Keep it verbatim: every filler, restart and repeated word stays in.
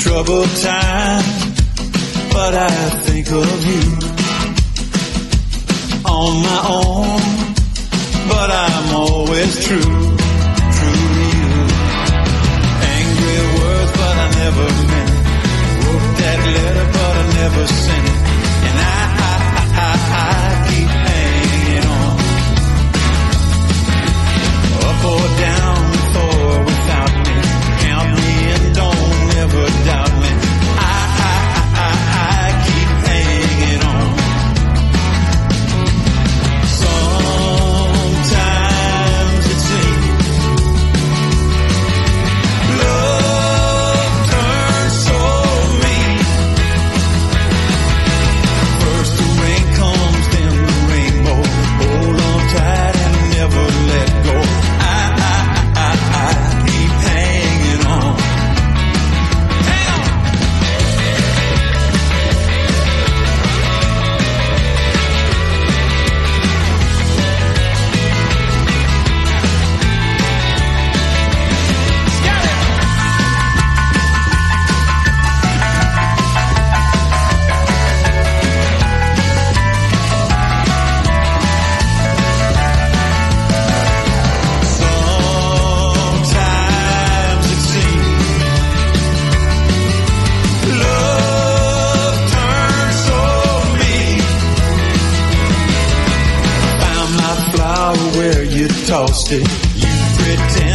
troubled time, but I think of you. On my own, but I'm always true, true to you. Angry words, but I never meant it. Wrote that letter, but I never sent it. And I, I, I, I keep hanging on. Up or down, with or without me. Count me in, don't ever doubt me. I, I, I, I, I keep hanging on. Sometimes it seems love turns so mean. First the rain comes, then the rainbow. Hold on tight and never let go. I, I, I, I, I keep hanging on. Hang on. Sometimes it seems love turns so mean. Found my flower where you tossed it. You pretend